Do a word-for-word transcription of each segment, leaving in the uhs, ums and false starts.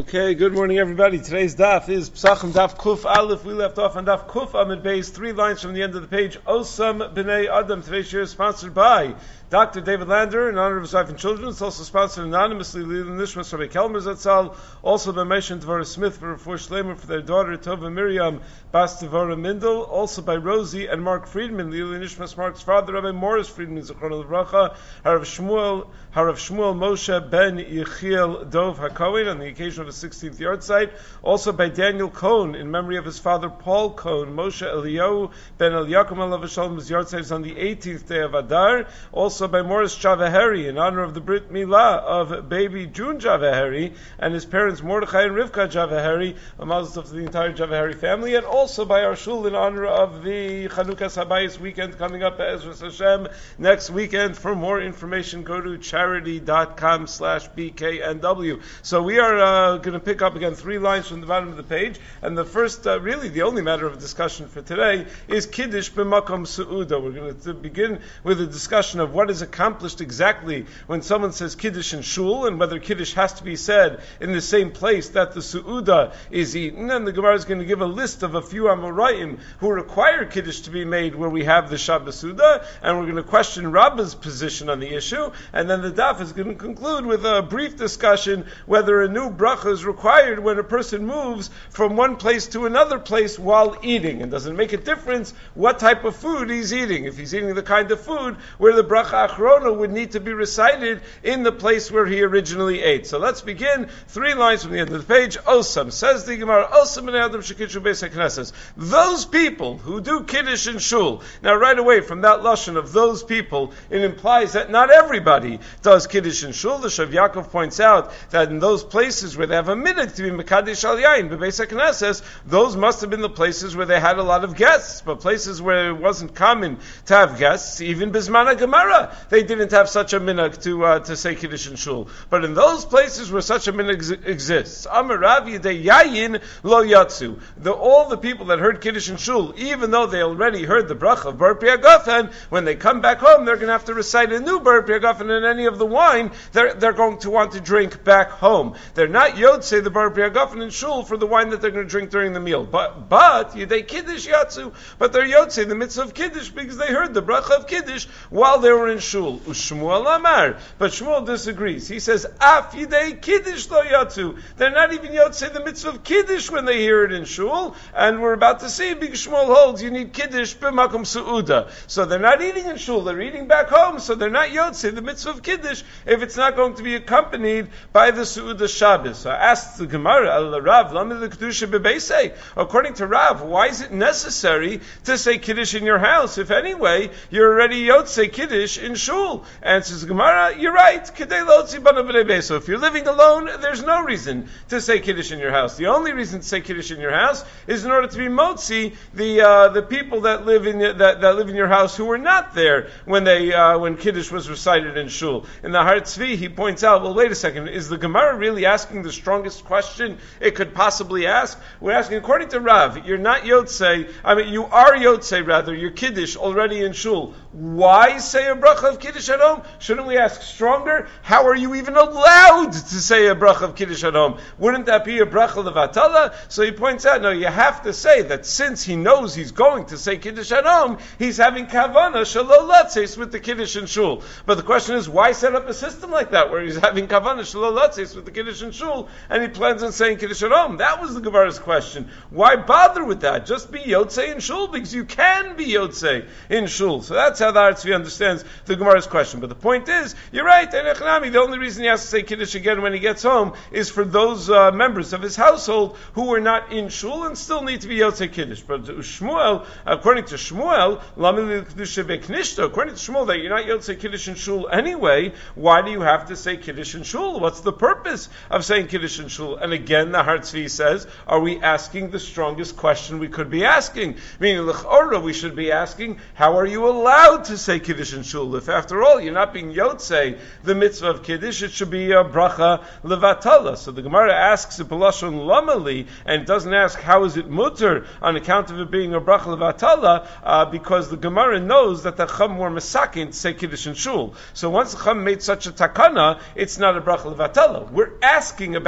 Okay, good morning everybody. Today's daf is Psachim Daf Kuf Aleph. We left off on Daf Kuf Amid Beis, three lines from the end of the page. Osam B'nai Adam. Today's share is sponsored by Doctor David Lander in honor of his wife and children. It's also sponsored anonymously Lila Nishmas Rabbi Kelmer Zatzal. Also by Meishan Dvorah Smith for Refuah Shleimer for their daughter Tova Miriam Bas Dvorah Mindel. Also by Rosie and Mark Friedman. Lila Nishmas Mark's father Rabbi Morris Friedman Zichron Levracha. Harav Shmuel Harav Shmuel Moshe Ben Yechiel Dov HaKohen on the occasion of his sixteenth yard site. Also by Daniel Cohn in memory of his father Paul Cohn. Moshe Eliyahu Ben Eliakim Alav Shalom's yard site is on the eighteenth day of Adar. Also by Morris Javaheri in honor of the Brit Milah of baby June Javaheri and his parents Mordechai and Rivka Javaheri, a mazel tov to the entire Javaheri family, and also by our shul in honor of the Chanukah Sabayis weekend coming up at Ezras Hashem next weekend. For more information, go to charity.com slash BKNW. So we are uh, going to pick up again three lines from the bottom of the page, and the first, uh, really the only matter of discussion for today is Kiddush b'makom su'uda. We're going to begin with a discussion of what is accomplished exactly when someone says Kiddush in shul, and whether Kiddush has to be said in the same place that the su'uda is eaten. And the Gemara is going to give a list of a few Amoraim who require Kiddush to be made where we have the Shabbos Suda, and we're going to question Rabbah's position on the issue, and then the daf is going to conclude with a brief discussion whether a new bracha is required when a person moves from one place to another place while eating, and does it make a difference what type of food he's eating, if he's eating the kind of food where the bracha achrona would need to be recited in the place where he originally ate. So let's begin. Three lines from the end of the page. Osam, says the Gemara, Osam b'nei Adam shekidushu beis hakneses. Those people who do Kiddush in shul. Now right away from that lashon of those people, it implies that not everybody does Kiddush in shul. The Shav Yaakov points out that in those places where they have a minhag to be mekadesh al yain b'beis hakneses, those must have been the places where they had a lot of guests, but places where it wasn't common to have guests, even bisman Gemara, they didn't have such a minhag to uh, to say Kiddush in shul. But in those places where such a minhag ex- exists, Amar Rav Yedei Yayin lo yatsu. The all the people that heard Kiddush in shul, even though they already heard the bracha of Bar Pri Hagafen, when they come back home, they're going to have to recite a new Bar Pri Hagafen, and any of the wine they're they're going to want to drink back home. They're not Yotzei the Bar Pri Hagafen in shul for the wine that they're going to drink during the meal. But but Yedei Kiddush yatsu. But they're Yotzei the mitzvah of Kiddush because they heard the bracha of Kiddush while they were in shul. Ushmuel Amar, but Shmuel disagrees. He says, Af Yidei Kiddush lo yatsu. They're not even Yotzei the mitzvah of Kiddush when they hear it in shul, and we're about to see because Shmuel holds you need Kiddush b'makom su'uda. So they're not eating in shul, they're eating back home, so they're not Yotzei the mitzvah of Kiddush if it's not going to be accompanied by the su'uda Shabbos. So I asked the Gemara, Al Rav, Lama the Kedusha bebeisei. According to Rav, why is it necessary to say Kiddush in your house if anyway you're already Yotzei Kiddush in shul? Answers Gemara, you're right. So if you're living alone, there's no reason to say Kiddush in your house. The only reason to say Kiddush in your house is in order to be motzi the uh, the people that live in that, that live in your house who were not there when they uh, when Kiddush was recited in shul. In the Har Tzvi, he points out, well, wait a second, is the Gemara really asking the strongest question it could possibly ask? We're asking, according to Rav, you're not Yotzei, I mean, you are Yotzei rather, you're Kiddush already in shul. Why say a bracha of Kiddush at home? Shouldn't we ask stronger? How are you even allowed to say a bracha of Kiddush at home? Wouldn't that be a bracha levatala? So he points out, no, you have to say that since he knows he's going to say Kiddush at home, he's having kavana shelo latzeis with the Kiddush in shul. But the question is, why set up a system like that where he's having kavana shelo latzeis with the Kiddush in shul and he plans on saying Kiddush at home? That was the Gemara's question. Why bother with that? Just be Yotzei in shul because you can be Yotzei in shul. So that's how the Har Tzvi understands the Gemara's question. But the point is, you're right, the only reason he has to say Kiddush again when he gets home is for those uh, members of his household who were not in shul and still need to be Yotzei Kiddush. But Shmuel, according to Shmuel, according to Shmuel, that you're not Yotzei Kiddush in shul anyway, why do you have to say Kiddush in shul? What's the purpose of saying Kiddush in shul? And again, the Har Tzvi says, are we asking the strongest question we could be asking? Meaning, l'chora, we should be asking, how are you allowed to say Kiddush in shul? If after all, you're not being Yotzei the mitzvah of Kiddush, it should be a bracha levatala. So the Gemara asks a b'lashon lamali, and doesn't ask how is it mutter on account of it being a bracha levatala, uh, because the Gemara knows that the Chum were masakin to say Kiddush in shul. So once the Chum made such a takana, it's not a bracha levatala. We're asking about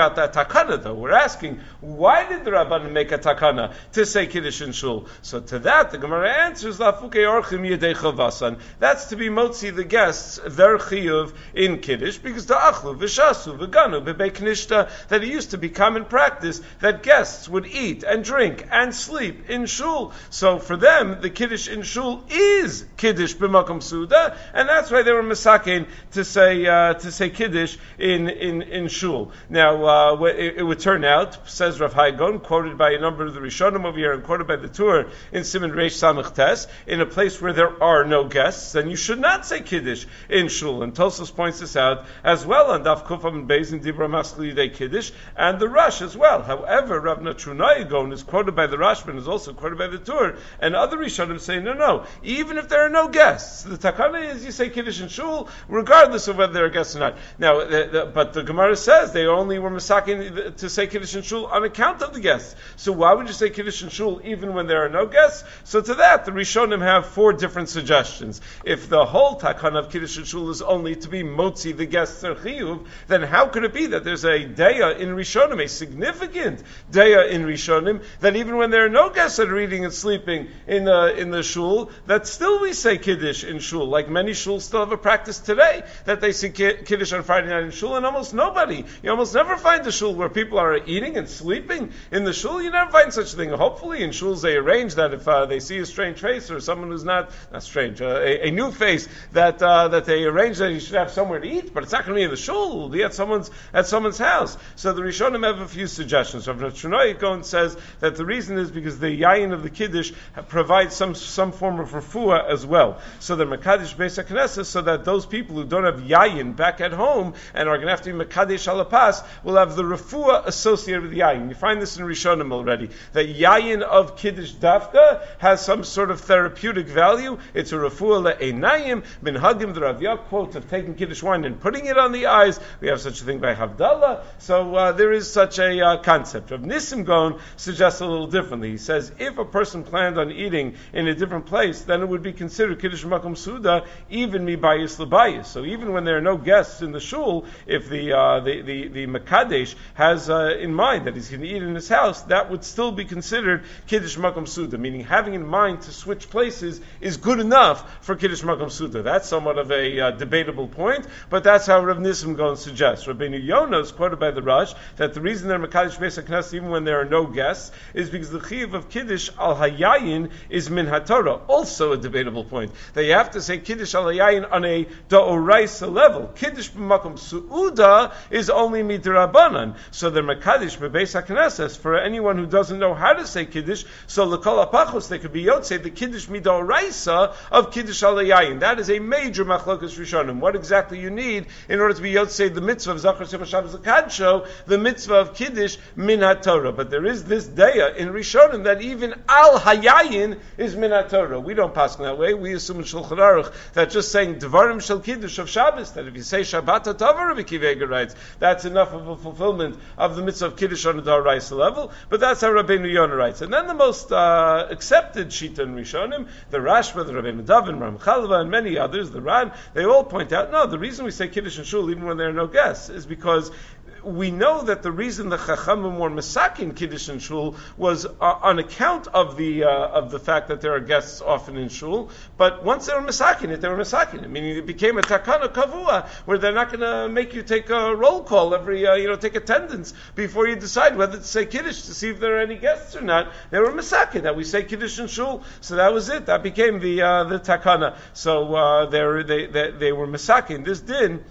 about that takana, though. We're asking, why did the Rabbanan make a takana to say Kiddush in shul? So to that, the Gemara answers, Lafuke orchim yedei chavasan. That's to be motzi the guests, their chiyuv in Kiddush, because the achlu, v'shasu, v'ganu, b'bei knishta, that it used to be common practice that guests would eat and drink and sleep in shul. So for them, the Kiddush in shul is Kiddush b'makom suda, and that's why they were masakin to say uh, to say Kiddush in in in shul. Now uh, it, it would turn out, says Rav Haigon, quoted by a number of the Rishonim over here and quoted by the Tur in Siman Reish Samach Tes, in a place where there are no guests, then you should not say Kiddush in shul. And Tosfos points this out as well on Daf Kufam and Beis in Dibra Maskli Yidei Kiddush and the Rush as well. However, Rav Natrunayagon is quoted by the Rashban, is also quoted by the Tur, and other Rishonim say no, no. Even if there are no guests, the takana is you say Kiddush in shul, regardless of whether there are guests or not. Now, the, the, but the Gemara says they only were masakin to say Kiddush in shul on account of the guests. So why would you say Kiddush in shul even when there are no guests? So to that, the Rishonim have four different suggestions. If the whole takana of Kiddush in shul is only to be motzi the guests their chiyuv, then how could it be that there's a deya in Rishonim, a significant deya in Rishonim, that even when there are no guests that are eating and sleeping in the in the shul, that still we say Kiddush in shul? Like many shuls still have a practice today that they say Kiddush on Friday night in shul, and almost nobody, you almost never find a shul where people are eating and sleeping in the shul. You never find such a thing. Hopefully in shuls they arrange that if uh, they see a strange face or someone who's not, not strange, uh, a, a new face, that uh, that they arrange that you should have somewhere to eat, but it's not going to be in the shul, it'll be at someone's at someone's house. So the Rishonim have a few suggestions. Rav Natrunayagon says that the reason is because the yayin of the Kiddush provides some some form of refuah as well. So the Mekadesh Beis HaKnesses, so that those people who don't have yayin back at home and are going to have to be Mekadesh Alapas will have the refuah associated with yayin. You find this in Rishonim already. That yayin of Kiddush Dafka has some sort of therapeutic value. It's a refuah le'einayim, min hagim, the Rav Yak quotes of taking Kiddush wine and putting it on the eyes. We have such a thing by Havdalah. So uh, there is such a uh, concept. Rav Nissim Gaon suggests a little differently. He says if a person planned on eating in a different place, then it would be considered Kiddush Makom Suda, even mibayis l'bayis. So even when there are no guests in the shul, if the uh, the, the, the Mekadesh has uh, in mind that he's going to eat in his house, that would still be considered Kiddush Makom Suda, meaning having in mind to switch places is good enough for Kiddush Makom Suda. That's somewhat of a uh, debatable point, but that's how Rav Nissim Gaon suggests. Rabbeinu Yonah is quoted by the Rush that the reason they're Mekadesh Beis HaKnesses even when there are no guests is because the chiyuv of Kiddush al hayayin is min haTorah. Also a debatable point. That you have to say Kiddush al hayayin on a da'oraisa level. Kiddush b'makom su'uda is only midrabanan. So they're Mekadesh Beis HaKnesses. For anyone who doesn't know how to say Kiddush, so l'kol apachos they could be yotzei the Kiddush midoraisa of Kiddush al hayayin. That is a major machlokas rishonim. What exactly you need in order to be yotzei the mitzvah of Zachar Simcha Shabbos L'Kadsho, the mitzvah of Kiddush min haTorah. But there is this daya in Rishonim that even al hayayin is min haTorah. We don't pass in that way. We assume in Shulchan Aruch that just saying Dvarim Shel Kiddush of Shabbos, that if you say Shabbat HaTova, Rabbi Akiva Eiger writes, that's enough of a fulfillment of the mitzvah of Kiddush on a D'oraisa level. But that's how Rabbeinu Yonah writes. And then the most uh, accepted Shita in Rishonim, the Rashba, the Rabbeinu Davin, Ram Chalva, and many others, the Ran, they all point out, no, the reason we say Kiddush in Shul even when there are no guests is because we know that the reason the Chachamim were Masakin Kiddush in Shul was uh, on account of the uh, of the fact that there are guests often in Shul, but once they were Masakin it, they were Masakin it, meaning it became a Takana Kavua, where they're not going to make you take a roll call every, uh, you know, take attendance before you decide whether to say Kiddush to see if there are any guests or not. They were Masakin, that we say Kiddush in Shul, so that was it, that became the uh, the Takana. So uh, they, they, they were Masakin. This din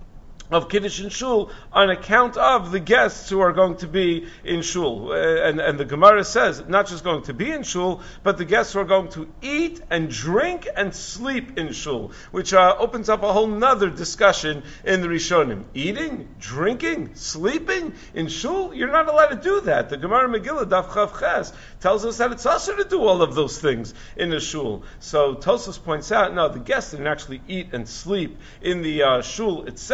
of Kiddush in Shul on account of the guests who are going to be in Shul. Uh, and, and the Gemara says, not just going to be in Shul, but the guests who are going to eat and drink and sleep in Shul, which uh, opens up a whole nother discussion in the Rishonim. Eating, drinking, sleeping in Shul? You're not allowed to do that. The Gemara Megillah, Daf Chav Ches, tells us that it's also to do all of those things in a Shul. So Tosfos points out, no, the guests didn't actually eat and sleep in the uh, Shul itself. They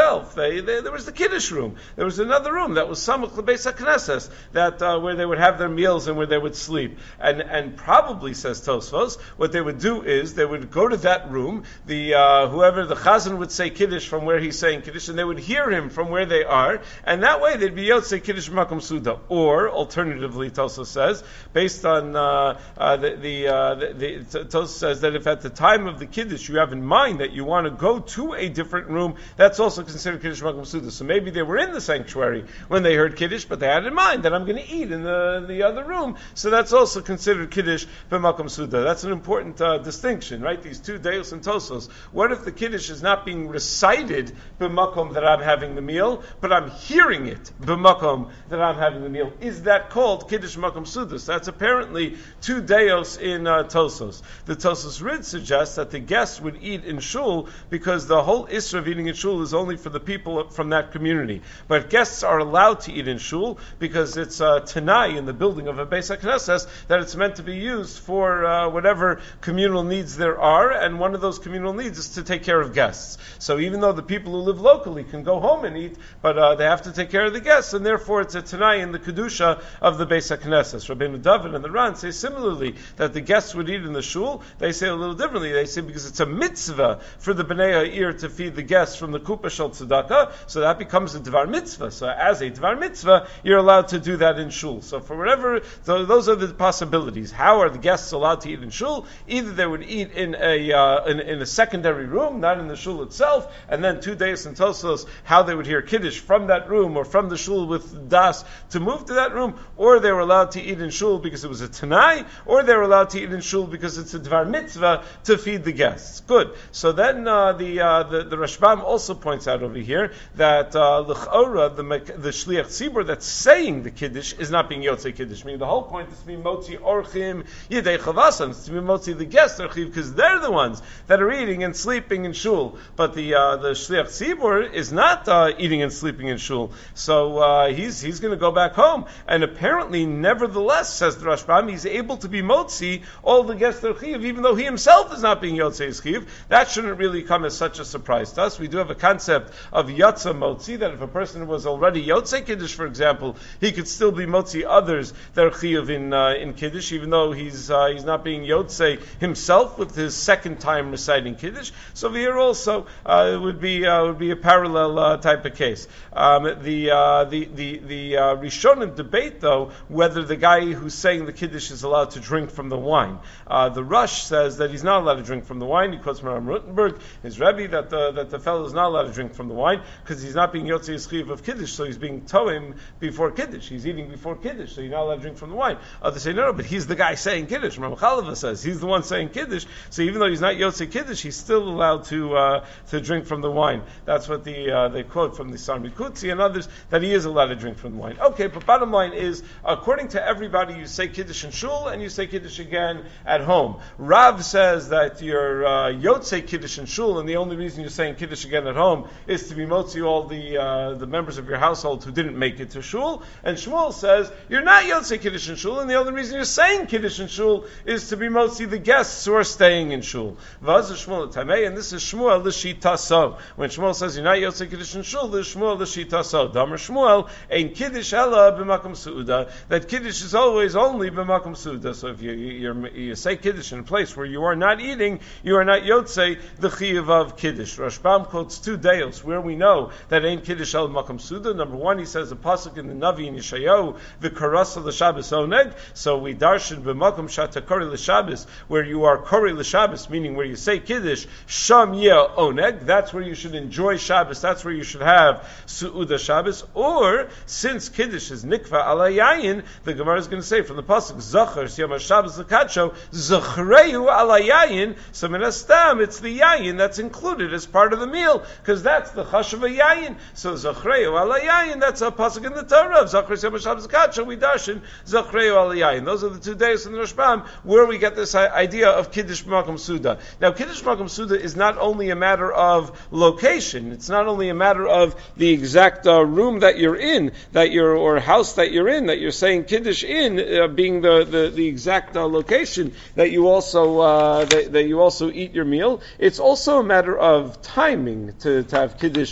a there, there was the Kiddush room. There was another room that was Samuch L'Beis HaKnesses, that uh, where they would have their meals and where they would sleep. And and probably, says Tosfos, what they would do is they would go to that room. The uh, whoever the Chazan would say Kiddush from where he's saying Kiddush, and they would hear him from where they are, and that way they'd be Yotzei Kiddush Makom Suda. Or alternatively, Tosfos says, based on uh, uh, the the, uh, the, the Tosfos says that if at the time of the Kiddush you have in mind that you want to go to a different room, that's also considered Kiddush Makom Suda. So maybe they were in the sanctuary when they heard Kiddush, but they had in mind that I'm going to eat in the the other room, so that's also considered Kiddush b'Makom Suda. That's an important uh, distinction, right? These two Deos and Tosos. What if the Kiddush is not being recited b'Makom that I'm having the meal, but I'm hearing it b'Makom that I'm having the meal? Is that called Kiddush Makom Suda? So that's apparently two Deos in uh, Tosos. The Tosos Rid suggests that the guests would eat in shul because the whole Isra of eating in shul is only for the people from that community. But guests are allowed to eat in shul because it's uh, Tanai in the building of a Beis HaKnesses that it's meant to be used for uh, whatever communal needs there are, and one of those communal needs is to take care of guests. So even though the people who live locally can go home and eat, but uh, they have to take care of the guests, and therefore it's a Tanai in the Kedusha of the Beis HaKnesses. Rabbeinu David and the Ran say similarly that the guests would eat in the shul. They say a little differently. They say because it's a mitzvah for the Bnei Ha'ir to feed the guests from the Kupa Shel Tzedakah, so that becomes a Dvar Mitzvah. So as a Dvar Mitzvah, you're allowed to do that in shul. So for whatever, so those are the possibilities. How are the guests allowed to eat in shul? Either they would eat in a uh, in, in a secondary room, not in the shul itself, and then two days in Tosos, how they would hear Kiddush from that room or from the shul with Das to move to that room, or they were allowed to eat in shul because it was a Tanai, or they were allowed to eat in shul because it's a Dvar Mitzvah to feed the guests. Good. So then uh, the, uh, the the Rashbam also points out over here that uh, l'chora, the the Shliach Tzibur that's saying the Kiddush is not being Yotzei Kiddush. Meaning the whole point is to be Motzi Orchim Yidei Chavasam, it's to be Motzi the guests Orchiv, because they're the ones that are eating and sleeping in shul. But the uh, the Shliach Tzibur is not uh, eating and sleeping in shul. So uh, he's he's going to go back home. And apparently, nevertheless, says the Rashbam, he's able to be Motzi all the guests Orchiv, even though he himself is not being Yotzei Chiv. That shouldn't really come as such a surprise to us. We do have a concept of Yatza Motzi, that if a person was already Yotzei Kiddush, for example, he could still be Motzi others that are Chiv in uh, in Kiddush, even though he's uh, he's not being Yotzei himself with his second time reciting Kiddush. So here also uh, it would be uh, would be a parallel uh, type of case. Um, the uh, the the the uh, Rishonim debate though whether the guy who's saying the Kiddush is allowed to drink from the wine. Uh, the Rush says that he's not allowed to drink from the wine. He quotes Maram Rutenberg, his Rebbe, that the that the fellow is not allowed to drink from the wine because he's not being Yotzei Chiv of Kiddush, so he's being Toim before Kiddush. He's eating before Kiddush, so you're not allowed to drink from the wine. Others say no, no, but he's the guy saying Kiddush. Ram Chalava says he's the one saying Kiddush, so even though he's not Yotzei Kiddush, he's still allowed to uh, to drink from the wine. That's what the uh, they quote from the Sarmi Kutzi and others, that he is allowed to drink from the wine. Okay, but bottom line is, according to everybody, you say Kiddush in shul and you say Kiddush again at home. Rav says that you're uh, Yotzei Kiddush in shul, and the only reason you're saying Kiddush again at home is to be motzi all the uh, the members of your household who didn't make it to shul. And Shmuel says you're not Yotzei Kiddush in shul, and the only reason you're saying Kiddush in shul is to be motzi the guests who are staying in shul. Vaz Shmuel Tamei, and this is Shmuel l'shitaso. When Shmuel says you're not Yotzei Kiddush in shul, this is Shmuel l'shitaso. Damer Shmuel ein Kiddush ela b'makom suuda. That Kiddush is always only b'makom suuda. So if you, you, you say Kiddush in a place where you are not eating, you are not Yotzei the chiyuv of Kiddush. Rashbam quotes two deos where we know that ain't Kiddush el makom suda. Number one, he says a pasuk in the Navi in Yeshayahu, v'karasa l'Shabbos oneg. So we darshan b'makom shata kori l'Shabbos, where you are kori l'Shabbos, meaning where you say Kiddush, sham yeh oneg. That's where you should enjoy Shabbos. That's where you should have suuda Shabbos. Or since Kiddush is nikva ala yayin, the Gemara is going to say from the pasuk zachar siyam Shabbos l'kadsho zachreu ala yayin. So minastam, it's the yayin that's included as part of the meal, because that's the chashav yayin. So zachreu ala yayin, that's a pasuk in the Torah of zachar siyam Shabbos l'kadsho. We darshan zachreu ala yayin. Those are the two days in the Rashbam where we get this idea of Kiddush Makom Suda. Now, Kiddush Makom Suda is not only a matter of location. It's not only a matter of the exact uh, room that you're in, that you're or house that you're in, that you're saying Kiddush in, uh, being the the, the exact uh, location that you also uh, that, that you also eat your meal. It's also a matter of timing to, to have Kiddush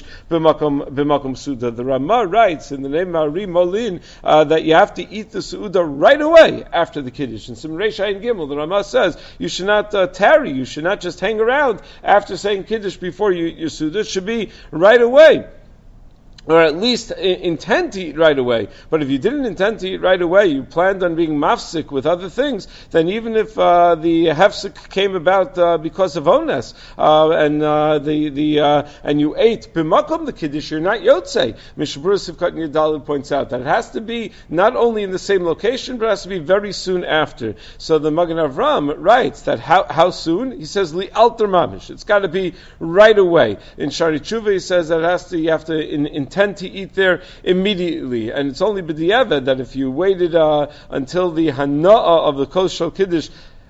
b'makom b'makom suda. The Rama writes in the name of Ari Molin uh, that you have to eat the suuda right away after the kiddush. In Simon Reish Ayin Gimel, the Rama says you should not uh, tarry, you should not just hang around after saying kiddush before you your suuda. It should be right away, or at least intend to eat right away. But if you didn't intend to eat right away, you planned on being mafsik with other things, then even if uh, the hefsik came about uh, because of ones, uh, and uh, the the uh, and you ate b'makom the kiddush, you're not yotzei. Mishabura Sivkat Yudalid points out that it has to be not only in the same location, but it has to be very soon after. So the Magen Avram writes that how how soon? He says li alter mamish. It's got to be right away. In Shari Tshuva he says that it has to you have to in, in tend to eat there immediately, and it's only b'diavad that if you waited uh, until the hana'ah of the kol shel kiddush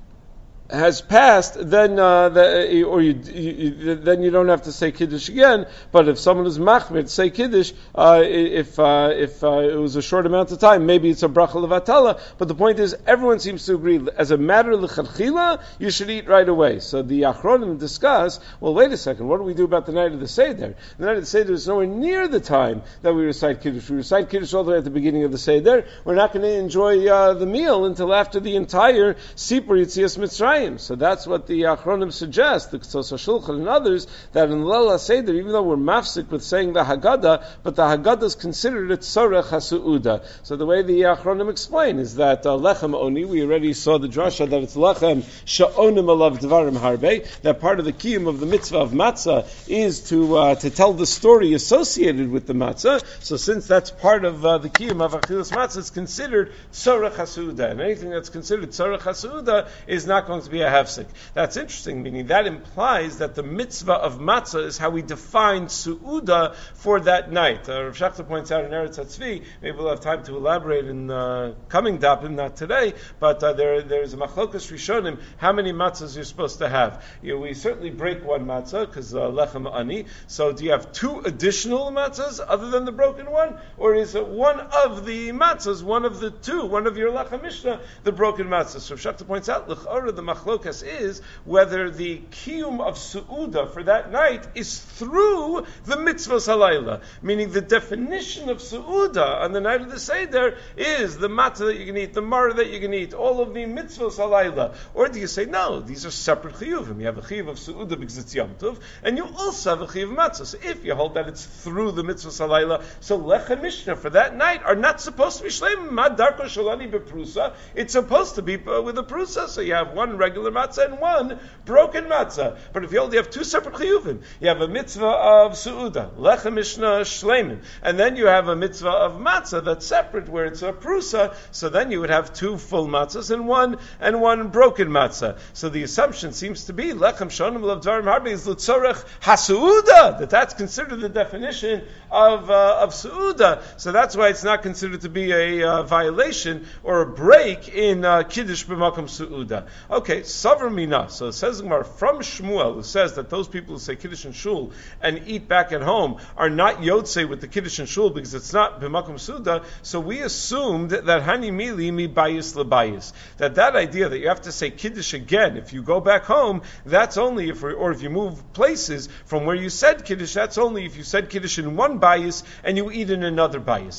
has passed, then uh, the, or you, you, then you don't have to say kiddush again. But if someone is machmir, say kiddush. Uh, if uh, if uh, it was a short amount of time, maybe it's a bracha levatala. But the point is, everyone seems to agree as a matter of l'chadchila, you should eat right away. So the Achronim discuss. Well, wait a second. What do we do about the night of the seder? The night of the seder is nowhere near the time that we recite kiddush. We recite kiddush all the way at the beginning of the seder. We're not going to enjoy uh, the meal until after the entire Sipur Yitzias Mitzrayim. So that's what the Achronim suggest, the Ktsos HaShulchan and others, that in Leil HaSeder, even though we're mafsik with saying the Haggadah, but the Haggadah is considered a Tzorech HaSu'uda. So the way the Achronim explain is that uh, Lechem Oni, we already saw the drasha that it's Lechem Sha'onim Alav Dvarim Harbe, that part of the kiyum of the mitzvah of matzah is to uh, to tell the story associated with the matzah. So since that's part of uh, the kiyum of Achilas Matzah, it's considered Tzorech HaSu'uda. And anything that's considered Tzorech HaSu'uda is not going to be a hefsek. That's interesting, meaning that implies that the mitzvah of matzah is how we define su'uda for that night. Uh, Rav Shachta points out in Eretz HaTzvi, maybe we'll have time to elaborate in uh, coming dapim, not today, but uh, there there's a machlokas rishonim, how many matzahs you're supposed to have. You know, we certainly break one matzah, because uh, lechem ani, so do you have two additional matzahs other than the broken one? Or is it one of the matzahs, one of the two, one of your lechem mishnah, the broken matzah? So Rav Shachta points out, l'ch'ora, the machlokas is whether the kiyum of su'uda for that night is through the mitzvah halayla, meaning the definition of su'uda on the night of the seder is the matzah that you can eat, the maror that you can eat, all of the mitzvahs halayla. Or do you say no, these are separate chiyuvim? You have a chiyuv of su'uda because it's Yom Tov, and you also have a chiyuv of matzah. So if you hold that it's through the mitzvahs halayla, so lechem mishnah for that night are not supposed to be shleim mad darko shalani beprusa. It's supposed to be uh, with a prusa. So you have one regular matzah and one broken matzah. But if you only have two separate chiyuvim, you have a mitzvah of su'uda, lechem mishnah shleimin, and then you have a mitzvah of matzah that's separate where it's a prusa, so then you would have two full matzahs and one and one broken matzah. So the assumption seems to be lechem shonim lav dvarim harbe is l'tzorech hasu'uda, that that's considered the definition of uh, of su'uda. So that's why it's not considered to be a uh, violation or a break in uh, kiddush b'makom su'uda. Okay, savar mina. So it says from Shmuel, who says that those people who say kiddush and shul and eat back at home are not yotzei with the kiddush and shul because it's not b'makom su'uda. So we assumed that hani mili mi bayis lebayis, that that idea that you have to say kiddush again if you go back home, that's only if, or if you move places from where you said kiddush, that's only if you said kiddush in one bayis and you eat in another bayis.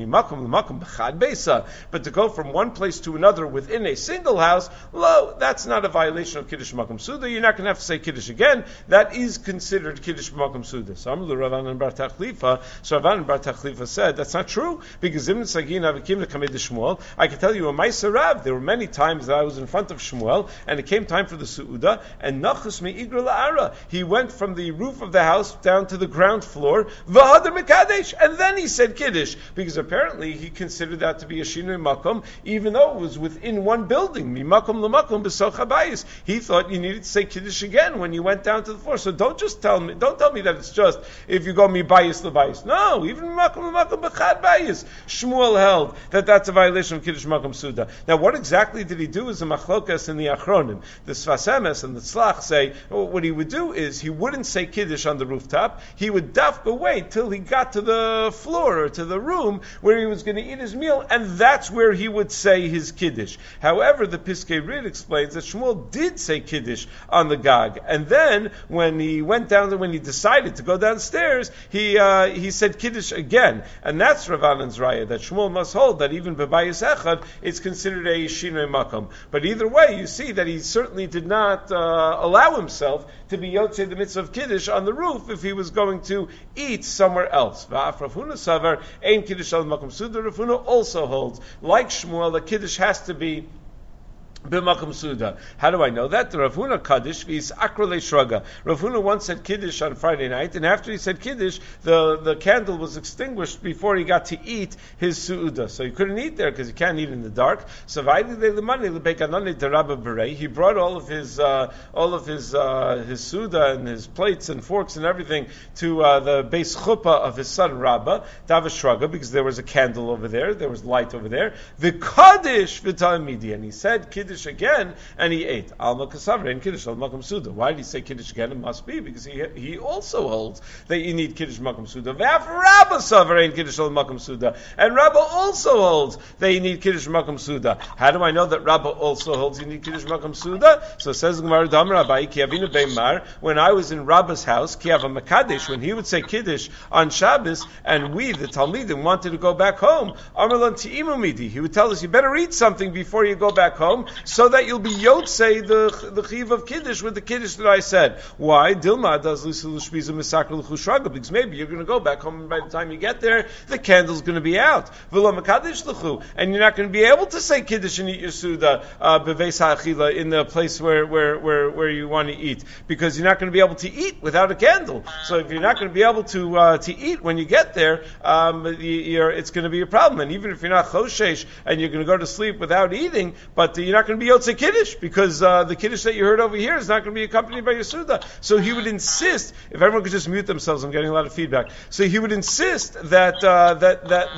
But to go from one place to another within a single house, lo, that's not a violation of kiddush b'makom suda. You're not going to have to say kiddush again. That is considered kiddush b'makom suda. So Amar Ravan bar Tachlifa. So Ravan bar Tachlifa said that's not true because Zimn Sagin Avikim Lekamei de Shmuel. I can tell you a Ma'aser Rav. There were many times that I was in front of Shmuel and it came time for the suuda and Nachus me'igra la'ara. He went from the roof of the house down to the ground floor v'hadar mekadesh, and then he said kiddush because apparently he considered that to be a shinui makom, even though it was within one building. Mimakom l'makom b'soch habayis. He thought you needed to say kiddush again when you went down to the floor. So don't just tell me, don't tell me that it's just if you go mi bayis l'bayis. No, even mimakom l'makom b'chad bayis. Shmuel held that that's a violation of kiddush makom suda. Now, what exactly did he do? Is a machlokas in the achronim. The Sfas Emes and the Tzlach say well, what he would do is he wouldn't say kiddush on the rooftop. He would dafka wait till he got to the floor or to the room where he was going to eat his meal, and that's where he would say his kiddush. However, the Piskei Rid explains that Shmuel did say Kiddush on the Gag, and then when he went down, when he decided to go downstairs, he uh, he said Kiddush again, and that's Rav Anan's raya that Shmuel must hold that even bebayis echad it's considered a shinoi makom. But either way, you see that he certainly did not uh, allow himself to be yotzei the mitzvah of Kiddush on the roof if he was going to eat somewhere else. V'af Rav Huna savar ein Kiddush al makom suda. Rav Huna also holds, like Shmuel, that Kiddush has to be b'makom suda. How do I know that? The Rav Huna Kaddish v'is akrolei shraga. Rav Huna once said Kiddush on Friday night, and after he said Kiddush, the, the candle was extinguished before he got to eat his suuda. So he couldn't eat there because he can't eat in the dark. So he brought all of his uh, all of his uh, his suuda and his plates and forks and everything to uh, the base chuppah of his son Rabbah, Davish Shraga, because there was a candle over there, there was light over there. The Kaddish v'talmidi, and he said Kiddush again, and he ate. Alma kasavra and Kiddush al makom suda. Why did he say Kiddush again? It must be because he he also holds that you need Kiddush makom suda. V'af Rabba savra and Kiddush al makom suda, and Rabba also holds that you need Kiddush makom suda. How do I know that Rabba also holds you need Kiddush makom suda? So it says Gemara Damar Abai ki avinu beimar. When I was in Rabba's house, ki ava makadesh, when he would say Kiddush on Shabbos, and we the Talmidim wanted to go back home, Amarlan ti'imu midi. He would tell us, you better eat something before you go back home, so that you'll be yotzei the the chiv of Kiddush with the Kiddush that I said. Why? Dilma does l'shpiza misakar l'chushraga, because maybe you're going to go back home, and by the time you get there, the candle's going to be out. V'lo makadesh l'chu, and you're not going to be able to say Kiddush and eat your suda beveis ha'achila in the place where, where where where you want to eat, because you're not going to be able to eat without a candle. So if you're not going to be able to uh, to eat when you get there, um, you're, it's going to be a problem. And even if you're not choshesh and you're going to go to sleep without eating, but you're not going to be yotzei Kiddush, because uh, the Kiddush that you heard over here is not going to be accompanied by your Suda. So he would insist, if everyone could just mute themselves, I'm getting a lot of feedback. So he would insist that uh, that that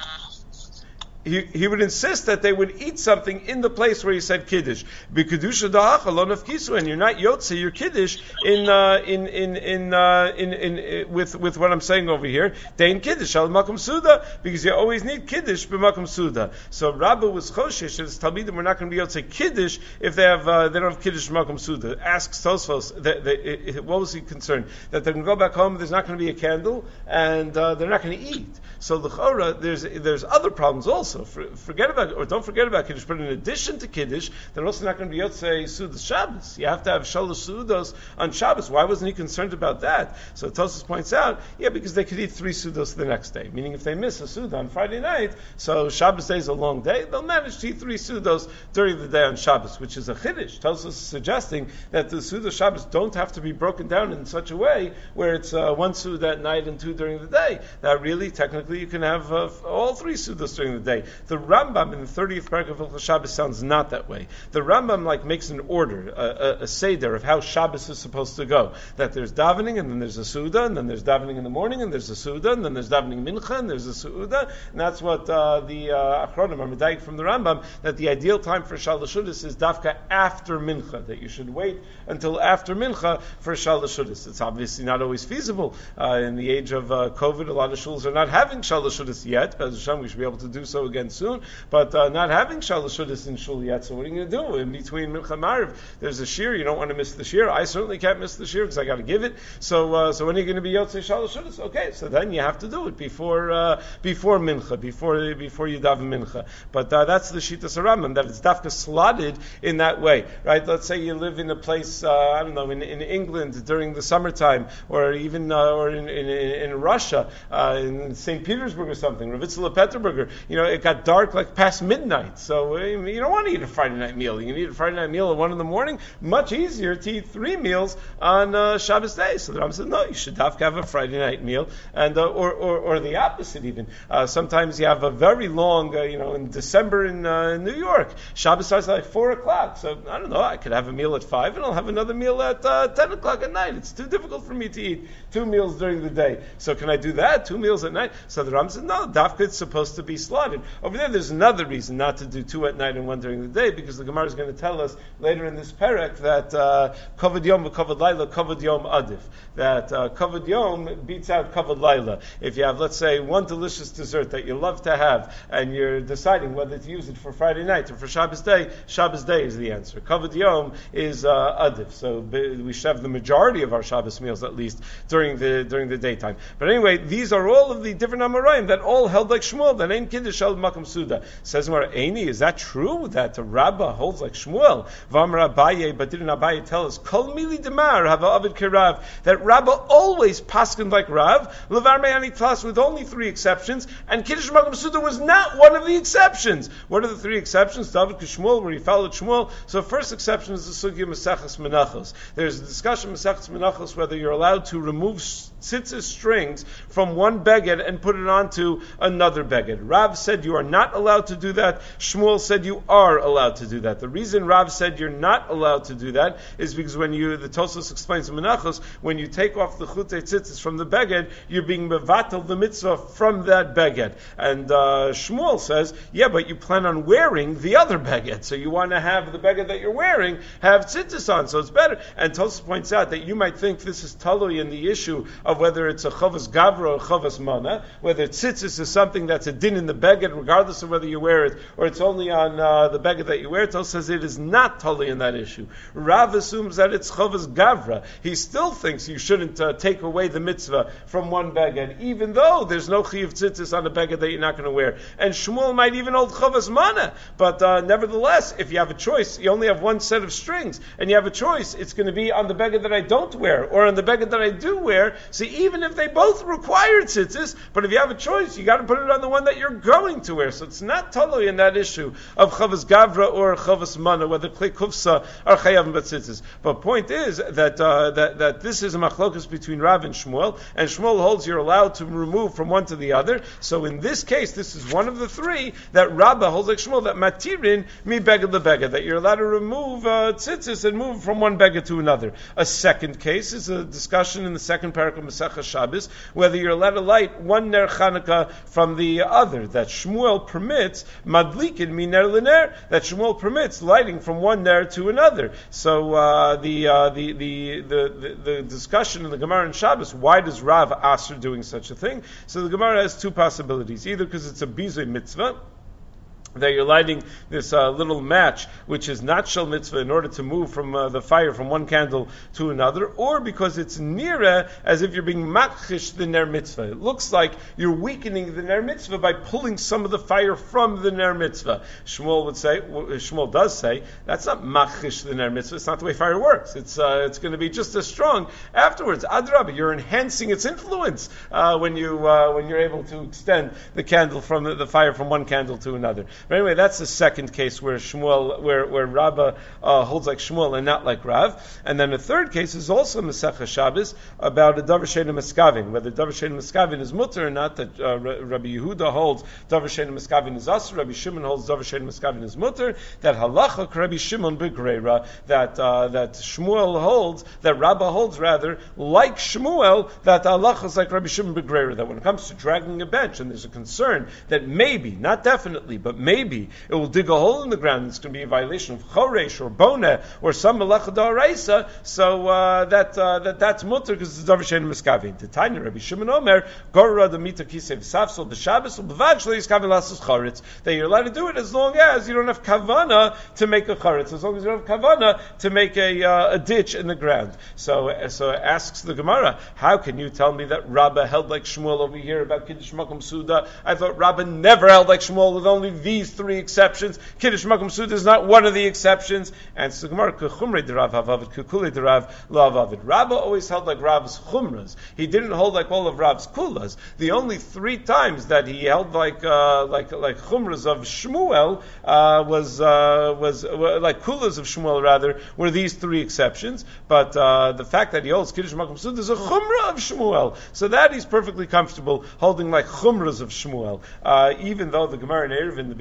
he, he would insist that they would eat something in the place where he said Kiddush. B'kedusha da'ach alon of kisu, and you're not yotzei your Kiddush in uh, in in in, uh, in in in with with what I'm saying over here. Dein Kiddush al makom suda, because you always need Kiddush b'makom suda. So Rabbah was choshesh and his talmidim were not going to be yotzei Kiddush if they have uh, they don't have Kiddush b'makom suda. Asks Tosfos, that, that, what was he concerned? That they're going to go back home, there's not going to be a candle, and uh, they're not going to eat. So l'chora, there's there's other problems also. For, forget about, or don't forget about Kiddush, but in addition to Kiddush, they're also not going to be yotzei Sudas Shabbos. You have to have Shalosh Sudos on Shabbos. Why wasn't he concerned about that? So Tosfos points out, yeah, because they could eat three Sudos the next day. Meaning if they miss a Suda on Friday night, so Shabbos day is a long day, they'll manage to eat three Sudos during the day on Shabbos, which is a Chiddush. Tosfos is suggesting that the Suda Shabbos don't have to be broken down in such a way where it's uh, one Suda at night and two during the day. That really, technically, you can have uh, all three Sudas during the day. The Rambam in the thirtieth paragraph of Shabbos sounds not that way. The Rambam like makes an order, a, a, a seder of how Shabbos is supposed to go. That there's davening, and then there's a Suda, and then there's davening in the morning, and there's a Suda, and then there's davening mincha, and there's a Suda, and that's what uh, the uh, Achronim are medayik from the Rambam, that the ideal time for Shalosh Shudas is dafka after mincha, that you should wait until after mincha for Shalosh Shudas. It's obviously not always feasible. Uh, in the age of uh, COVID, a lot of shuls are not having Shalosh Shudas yet. As Hashem, we should be able to do so again soon, but uh, not having Shalosh Shudas in shul yet. So what are you going to do? In between Mincha and Mariv, there's a shir. You don't want to miss the shir. I certainly can't miss the shir because I got to give it. So uh, so when are you going to be yotzei Shalosh Shudas? Okay, so then you have to do it before uh, before Mincha, before before you daven Mincha. But uh, that's the Shitas Rambam, that it's dafka slotted in that way, right? Let's say you live in a place, uh, I don't know, in, in England during the summertime, or even uh, or in, in, in Russia, uh, in Saint Petersburg or something, Ravitzel Peterburger. You know, it got dark like past midnight, so uh, you don't want to eat a Friday night meal. You can eat a Friday night meal at one in the morning. Much easier to eat three meals on uh, Shabbos day. So the Rambam said, no, you should have to have a Friday night meal, and uh, or, or or the opposite even. Uh, sometimes you have a very long, uh, you know, in December in, uh, in New York, Shabbos starts at like four o'clock. So I don't know, I could have a meal at five, and I'll have another meal at uh, ten o'clock at night. It's too difficult for me to eat two meals during the day. So can I do that? Two meals at night? So the Rambam said, no, dafka it's supposed to be slotted. Over there, there's another reason not to do two at night and one during the day, because the Gemara is going to tell us later in this perek that kavod yom kavod laila, kavod yom adif. That uh, kavod yom beats out kavod laila. If you have, let's say, one delicious dessert that you love to have, and you're deciding whether to use it for Friday night or for Shabbos day, Shabbos day is the answer. Kavod yom is uh, adif. So we should have the majority of our Shabbos meals at least during the during the daytime. But anyway, these are all of the different Amoraim that all held like Shmuel. That ain't kiddush held makom suda. Says Mar Eini, is that true that the Rabbah holds like Shmuel? V'amar Abaye, but didn't Abaye tell us kol mili demar have avid kirav, that Rabbah always paskined like Rav, levar me'ani tlas, with only three exceptions, and kiddush makom suda was not one of the exceptions. What are the three exceptions? David Kishmuel, where he followed Shmuel. So first exception is the sugya Masechus Menachos. There's a discussion Masechus Menachos whether you're allowed to remove tzitzis strings from one beged and put it onto another beged. Rav said you are not allowed to do that. Shmuel said you are allowed to do that. The reason Rav said you're not allowed to do that is because when you, the Tosfos explains in Menachos, when you take off the chutei tzitzis from the beged, you're being mevatel the mitzvah from that beged. And uh, Shmuel says, yeah, but you plan on wearing the other beged, so you want to have the beged that you're wearing have tzitzis on, so it's better. And Tosfos points out that you might think this is talui in the issue of whether it's a chavas gavra or chavas mana, whether tzitzis is something that's a din in the beged, regardless of whether you wear it, or it's only on uh, the beged that you wear. Tosfos says it is not talui in that issue. Rav assumes that it's chavas gavra. He still thinks you shouldn't uh, take away the mitzvah from one beged, even though there's no chiyuv tzitzis on a beged that you're not going to wear. And Shmuel might even hold chavas mana, but uh, nevertheless, if you have a choice, you only have one set of strings, and you have a choice, it's going to be on the beged that I don't wear, or on the beged that I do wear. So even if they both require tzitzis, but if you have a choice, you got to put it on the one that you're going to wear. So it's not totally in that issue of chavas gavra or chavas mana, whether klei kufsa or chayav b'tzitzis. But point is that uh, that that this is a machlokus between Rav and Shmuel, and Shmuel holds you're allowed to remove from one to the other. So in this case, this is one of the three that Rabbah holds like Shmuel, that matirin mi beged lebeged, that you're allowed to remove uh, tzitzis and move from one beged to another. A second case is a discussion in the second parak of Masechah Shabbos, whether you're allowed to light one ner Chanukah from the other, that Shmuel permits madlikin mi ner l'ner, that Shmuel permits lighting from one ner to another. So uh, the, uh, the, the, the, the the discussion in the Gemara in Shabbos, why does Rav Asher doing such a thing? So the Gemara has two possibilities, either because it's a bizui mitzvah, that you're lighting this uh, little match, which is not shel mitzvah, in order to move from uh, the fire from one candle to another, or because it's nira, as if you're being makhish the ner mitzvah. It looks like you're weakening the ner mitzvah by pulling some of the fire from the ner mitzvah. Shmuel would say, Shmuel does say, that's not makhish the ner mitzvah. It's not the way fire works. It's uh, it's going to be just as strong afterwards. Adrabah, you're enhancing its influence uh, when you uh, when you're able to extend the candle from the, the fire from one candle to another. But anyway, that's the second case where Shmuel, where where Rabbah uh, holds like Shmuel and not like Rav. And then the third case is also Masechah Shabbos about a davar she'eino miskavin, whether davar she'eino miskavin is mutter or not. That uh, Rabbi Yehuda holds davar she'eino miskavin is asur. Rabbi Shimon holds davar she'eino miskavin is mutter. That halacha Rabbi Shimon begreira, that uh, that Shmuel holds, that Rabbah holds rather like Shmuel, that halacha is like Rabbi Shimon begreira. That when it comes to dragging a bench, and there's a concern that maybe, not definitely, but maybe Maybe it will dig a hole in the ground. It's going to be a violation of choresh or bona or some melacha d'oraisa. So uh, that uh, that that's mutter because it's davar she'eino miskavin. The Tanya Rabbi Shimon Omer gorra the mita kisev safsol b'Shabbos u'b'vad shlo yiskavin lasos charetz. That you're allowed to do it as long as you don't have kavana to make a charetz. As long as you don't have kavana to make a uh, a ditch in the ground. So so asks the Gemara, how can you tell me that Rabbah held like Shmuel over here about kiddush makom suda? I thought Rabbah never held like Shmuel with only these three exceptions. Kiddush makom suda is not one of the exceptions. And so Gemara, kechumrei derav havavid, kekule derav lo havavid. Rabbah always held like Rav's chumras. He didn't hold like all of Rav's kulas. The only three times that he held like uh, like like chumras of Shmuel uh, was uh, was uh, like kulas of Shmuel rather were these three exceptions. But uh, the fact that he holds kiddush makom suda is a chumra of Shmuel, so that he's perfectly comfortable holding like chumras of Shmuel. Uh, even though the Gemara in Erev in the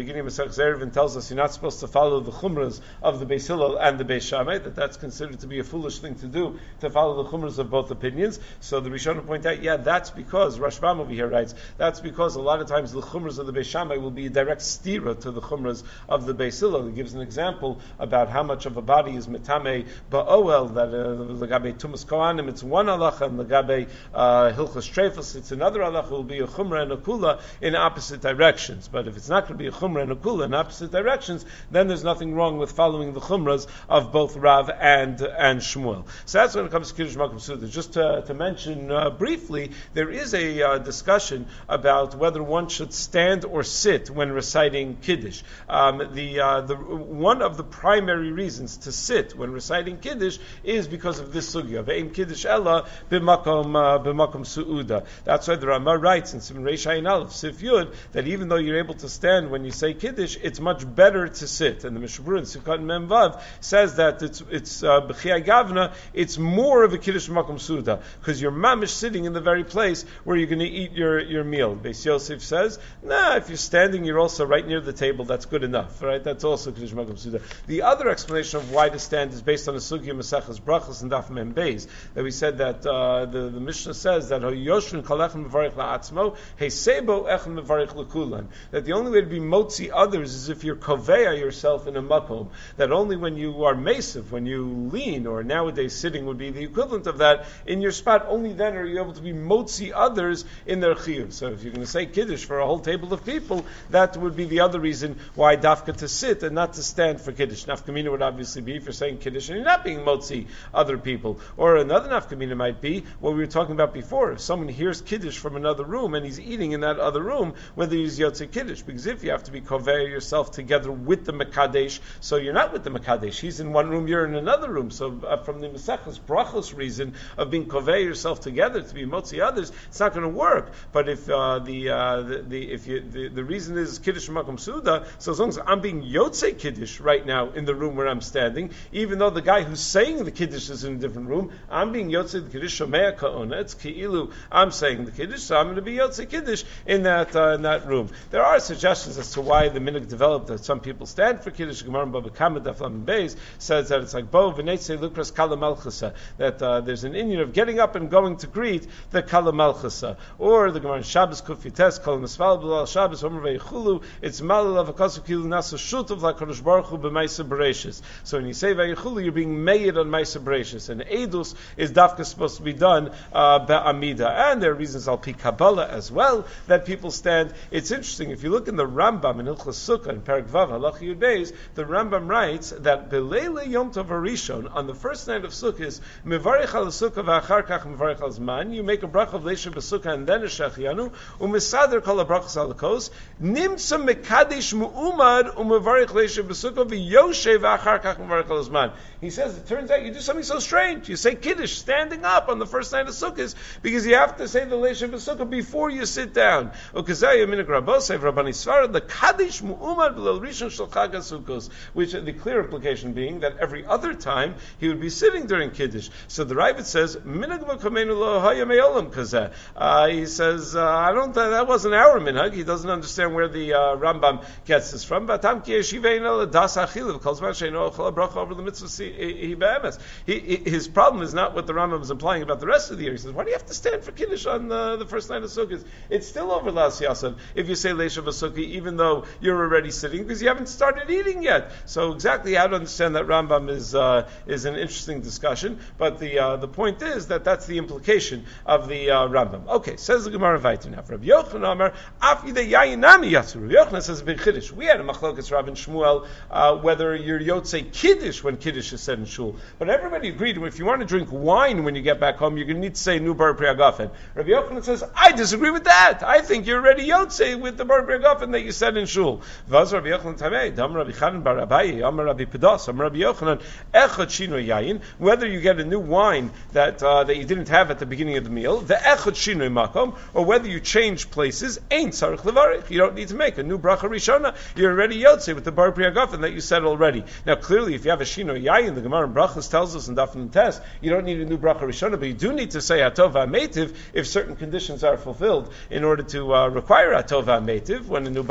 beginning of Masech Zerevin tells us you're not supposed to follow the chumras of the Beis Hillel and the Beis Shammai, that that's considered to be a foolish thing to do, to follow the chumras of both opinions. So the Rishonim point out, yeah, that's because, Rashbam over here writes, that's because a lot of times the chumras of the Beis Shammai will be a direct stira to the chumras of the Beis Hillel. He gives an example about how much of a body is metame ba'oel, that legabe tumas kohanim, it's one halacha, and legabe hilchos treifos, it's another halacha, will be a chumra and a kula in opposite directions. But if it's not going to be a chumra and a kula in opposite directions, then there's nothing wrong with following the chumras of both Rav and and Shmuel. So that's when it comes to Kiddush Makom Suda. Just to, to mention uh, briefly, there is a uh, discussion about whether one should stand or sit when reciting Kiddush. Um, the uh, the one of the primary reasons to sit when reciting Kiddush is because of this sugya. Ve'im Kiddush ella b'makom uh, b'makom su'uda. That's why the Rama writes in Siman Reish Ayin Aleph Sif Yud that even though you're able to stand when you say Kiddush, it's much better to sit. And the Mishnah Berurah in Sukkot Mem Vav says that it's it's b'chiyai uh, gavna, it's more of a Kiddush makom suda because you're mamish sitting in the very place where you're going to eat your, your meal. Beis Yosef says, nah, if you're standing, you're also right near the table. That's good enough, right? That's also Kiddush makom suda. The other explanation of why to stand is based on the sugya Maseches Brachos and Daf Mem Beis, that we said that uh, the, the Mishnah says that Yoshvin Kalechem Mevarich La'atzmo Heisebo Echem Mevarich L'Kulan, that the only way to be motzi others is if you're koveya yourself in a makom, that only when you are mesiv, when you lean, or nowadays sitting would be the equivalent of that, in your spot, only then are you able to be motzi others in their chiyuv. So if you're going to say Kiddush for a whole table of people, that would be the other reason why dafka to sit and not to stand for Kiddush. Nafkamina would obviously be if you're saying Kiddush and you're not being motzi other people. Or another nafkamina might be what we were talking about before. If someone hears Kiddush from another room and he's eating in that other room, whether he's Yotze Kiddush, because if you have to be koveya yourself together with the Mekadesh, so you're not with the Mekadesh, he's in one room, you're in another room. So uh, from the Maseches Brachos reason of being koveya yourself together to be motzi others, it's not going to work. But if uh, the, uh, the the if you the, the reason is Kiddush Makom Suda, so as long as I'm being Yotze Kiddush right now in the room where I'm standing, even though the guy who's saying the Kiddush is in a different room, I'm being Yotze the Kiddush Shomea Ka'ona. It's Ki'ilu, I'm saying the Kiddush, so I'm going to be Yotze Kiddush in that uh, in that room. There are suggestions as to why the minhag developed that some people stand for Kiddush. Gemara Baba Kama Daf Lamed Beis says that it's like Bo V'neitzei Lukras Kala Malchasa, that uh, there's an Indian of getting up and going to greet the Kala Malchasa. Or the Gemara Shabbos Kuf Yites Kol Misval B'Lal Shabbos Omer Veichulu, it's Malal Avakasu Kilu Nasu Shutav LaKadosh Baruch Hu B'Maisa Bereshis. So when you say Veichulu, you're being made on Maisa Bereshis, and Eidus is dafka supposed to be done uh, Ba'amida. And there are reasons Al Pi Kabbalah as well that people stand. It's interesting, if you look in the Rambam in Hilchos Sukkah in Perek Vav Halacha Yud Beis, the Rambam writes that Beleile Yom Tov Harishon, on the first night of Sukkah, is Mevarich al Sukkah v'achar kach Mevarich al Zman. You make a bracha of Leisha b'Sukkah and then a Shechianu, u'misader kol ha-brachos al Kos, nimsa mekadesh mu'umad u'mevarich Leisha b'Sukkah v'yoshe v'achar kach Mevarich al Zman. He says, it turns out you do something so strange. You say Kiddush standing up on the first night of Sukkah because you have to say the Leisha b'Sukkah before you sit down. Ukazayah minik Rabosei Rabbani Sfarad, the Kaddish mu'umad b'lel rishon shel Chag HaSukkos, which the clear implication being that every other time he would be sitting during Kiddush. So the Ravid says, minig v'kameinu lo haya me'olam kazeh. Uh, he says, uh, I don't, uh, that wasn't our minhag. He doesn't understand where the uh, Rambam gets this from. Batam ki yeshivein el das achilav kol zman she'eino ochel bracha over the mitzvah he be'emes. His problem is not what the Rambam is implying about the rest of the year. He says, why do you have to stand for Kiddush on uh, the first night of Sukkot? It's still over Las Yasav if you say Leisha v'Sukkah, even though you're already sitting, because you haven't started eating yet. So exactly how to understand that Rambam is uh, is an interesting discussion, but the uh, the point is that that's the implication of the uh, Rambam. Okay, says the Gemara Vayter now. Rabbi Yochanan Amar, Af Yidei Yayin Nami Yatsu. Rabbi Yochanan says a big Kiddush. We had a machlokas Rav and Shmuel uh, whether you're Yotzei Kiddush when Kiddush is said in Shul, but everybody agreed if you want to drink wine when you get back home, you're going to need to say Nu Bar Priagafen. Rabbi Yochanan says, I disagree with that. I think you're already Yotzei with the Bar Priagafen that you said in Shul. Vaz Rabbi Yochanan Tamei, Dam Rabbi Chanan Bar Abaye, Amar Rabbi Pedas, Amar Rabbi Yochanan, Echad Shino Yayin, whether you get a new wine that uh, that you didn't have at the beginning of the meal, the Echad Shino Makom, or whether you change places, Ein Tzarich Levarich. You don't need to make a new Bracha Rishona. You're already Yotzei with the Bar Priagafen that you said already. Now clearly, if you have a Shino Yayin, the Gemara in Brachas tells us in Daf and Tes, you don't need a new Bracha Rishona, but you do need to say Hatov HaMeitiv if certain conditions are fulfilled in order to uh, require Hatov HaMeitiv when a new bottle of wine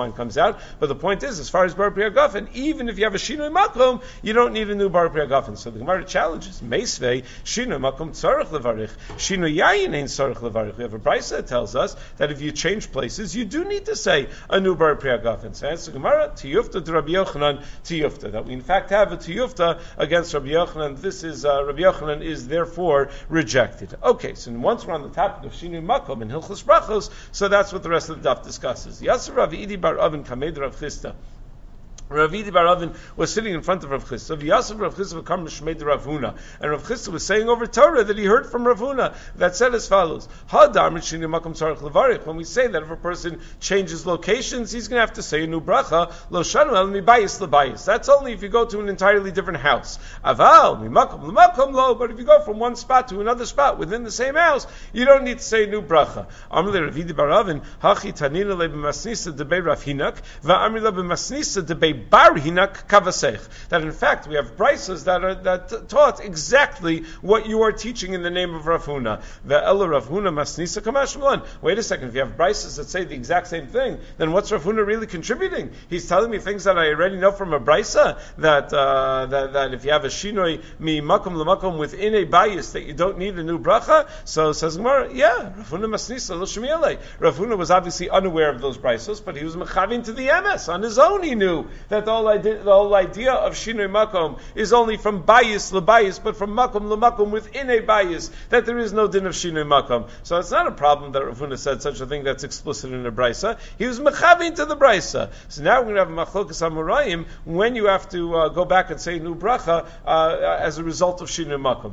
line comes out. But the point is, as far as Bar Pri Hagafen, even if you have a Shinoi Makom, you don't need a new Bar Pri Hagafen. So the Gemara challenges, Meisvei, Shinoi Makom Tzarech Levarich, Shinoi Yayin Ein Tzarech Levarich. We have a brisa that tells us that if you change places, you do need to say a new Bar Pri Hagafen. So that's the Gemara, Tiyufta to Rabbi Yochanan, Tiyufta. That we in fact have a Tiyufta against Rabbi Yochanan. This is, uh, Rabbi Yochanan is therefore rejected. Okay, so once we're on the topic of Shinoi Makom and Hilchos Brachos, so that's what the rest of the daf discusses. Yasser Rav Idi Bar Avin Kamed Rav Chisda. Rav Idi Bar Avin was sitting in front of Rav Chisda. V'yasav Rav Chisda v'kam l'shmeid Rav Huna. And Rav Chisda was saying over Torah that he heard from Rav Huna that said as follows: Hadar m'shinei makom tzarich levarich. When we say that if a person changes locations, he's going to have to say a new bracha. Lo shanu el mibayis lebayis. That's only if you go to an entirely different house. Aval mimakom l'makom lo. But if you go from one spot to another spot within the same house, you don't need to say a new bracha. Amrle Rav Idi Bar Avin hachi tanina le b'masnisa debei Rav Hinak va'amri le b'masnisa debei Bar Hinak Kavasech. That in fact we have brises that are that taught exactly what you are teaching in the name of Rav Huna. Ve'ela Rav Huna Masnisa Kamashmalan. Wait a second, if you have brises that say the exact same thing, then what's Rav Huna really contributing? He's telling me things that I already know from a brisa, that uh, that that if you have a shinoi mi makom lemakom within a bias that you don't need a new bracha. So says Gemara, yeah, Rav Huna Masnisa lo shemielei. Rav Huna was obviously unaware of those brisos, but he was mechavin to the M S on his own. He knew that the whole idea, the whole idea of shinoi makom is only from bias lebayis, but from makom lemakom within a bias, that there is no din of shinoi makom. So it's not a problem that Rav Huna said such a thing that's explicit in a brisa. He was mechavin to the brisa. So now we're going to have a machlokas amorayim when you have to uh, go back and say new bracha uh, as a result of shinoi makom.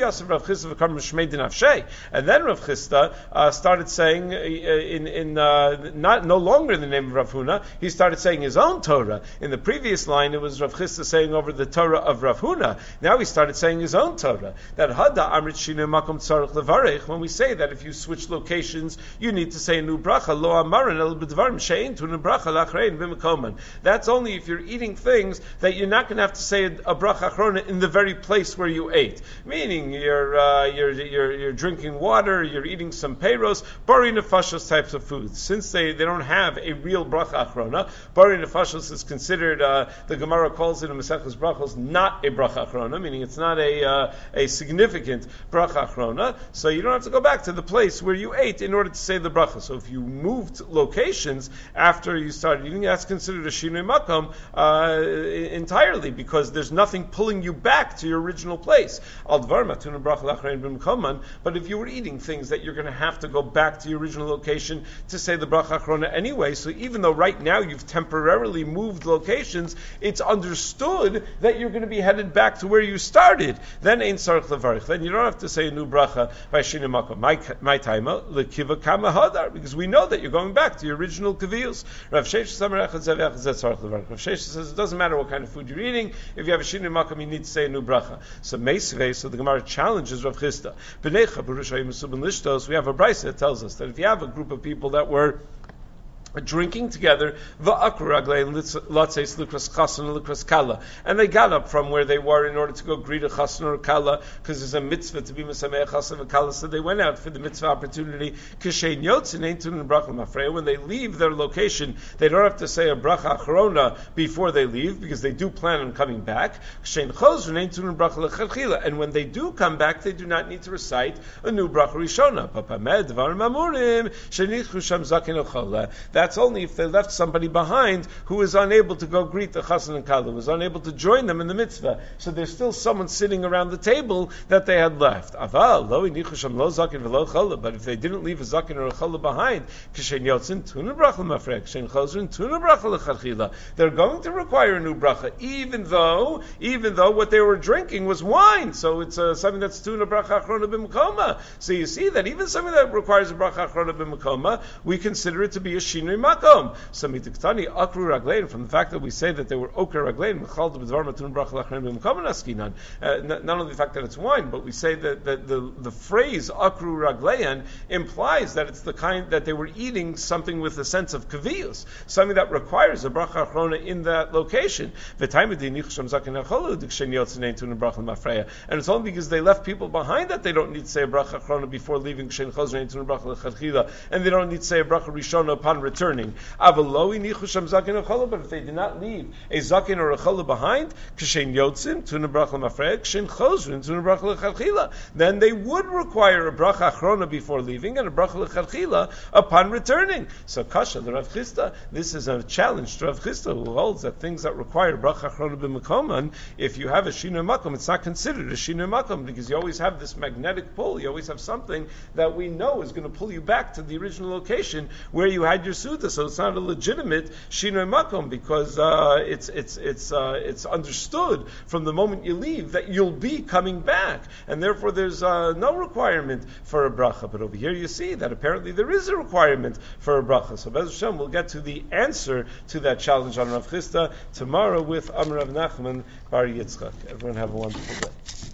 And then Rav Chisda uh, started saying uh, in in uh, not no longer in the name of Rav Huna, he started saying his own Torah. In the previous line, it was Rav Chisda saying over the Torah of Rav Huna. Now he started saying his own Torah. That Hada Amrit Shinoi Makom Tzarich Levarich. When we say that if you switch locations, you need to say a new bracha. Lo Amaran El B'Dvarim Shein Tu Bracha Lachrein B'Mekoman. That's only if you're eating things that you're not going to have to say a, a bracha achrona in the very place where you ate. Meaning you're uh, you're, you're you're drinking water, you're eating some peiros, bari nefashos types of foods. Since they, they don't have a real bracha achrona, bari nefashos is considered, uh, the Gemara calls it in Maseches Brachos, not a bracha achrona, meaning it's not a uh, a significant bracha achrona, so you don't have to go back to the place where you ate in order to say the bracha. So if you moved locations after you started eating, that's considered a shinoi makom uh, entirely, because there's nothing pulling you back to your original place. But if you were eating things that you're going to have to go back to your original location to say the bracha achrona anyway, so even though right now you've temporarily moved locations, it's understood that you're going to be headed back to where you started. Then ein sarich levarich. Then you don't have to say a new bracha by shinoi makom. My taima lekiva kama hadar, because we know that you're going back to your original kaviyos. Rav Sheshes says it doesn't matter what kind of food you're eating. If you have a shinoi makom, you need to say a new bracha. So meisvei, so the Gemara challenges Rav Chisda. We have a brisa that tells us that if you have a group of people that were drinking together, and they got up from where they were in order to go greet a chassan or a kala, because there's a mitzvah to be mesameach chassan or kala, so they went out for the mitzvah opportunity. When they leave their location, they don't have to say a bracha achrona before they leave, because they do plan on coming back. And when they do come back, they do not need to recite a new bracha rishona. That's only if they left somebody behind who is unable to go greet the chassan and kala, who is unable to join them in the mitzvah. So there's still someone sitting around the table that they had left. But if they didn't leave a zaken or a chala behind, they're going to require a new bracha, even though even though what they were drinking was wine. So it's uh, something that's tuna bracha achrona b'mekoma. So you see that even something that requires a bracha achrona b'mekoma, we consider it to be a shinoi makom. So mitiktani akru raglein, from the fact that we say that they were okra raglein, mechalda b'dvar matun bracha lachrein b'mekoma naskinan. Not only the fact that it's wine, but we say that, that the the phrase akru raglein implies that it's the kind that they were eating something with a sense of kaviyus, something that requires a bracha achrona in that location. And it's only because they left people behind that they don't need to say a bracha achrona before leaving, and they don't need to say a bracha rishona upon return. returning. Avaloi nichusham zaken or chala, but if they did not leave a zaken or a chala behind, kishen yotzim tuna bracha lemafreya, kishen chozrin tuna bracha lechatchila, then they would require a bracha achrona before leaving and a bracha lechatchila upon returning. So kasha the Rav Chisda, this is a challenge to Rav Chisda, who holds that things that require bracha achrona b'makoman, if you have a shinui makom, it's not considered a shinui makom, because you always have this magnetic pull. You always have something that we know is going to pull you back to the original location where you had your suda. So it's not a legitimate shinui makom, because uh, it's it's it's uh, it's understood from the moment you leave that you'll be coming back, and therefore there's uh, no requirement for a bracha. But over here you see that apparently there is a requirement for a bracha. So Bez Hashem, we'll get to the answer to that challenge on Rav Chisda tomorrow with Amar Rav Nachman Bar Yitzchak. Everyone have a wonderful day.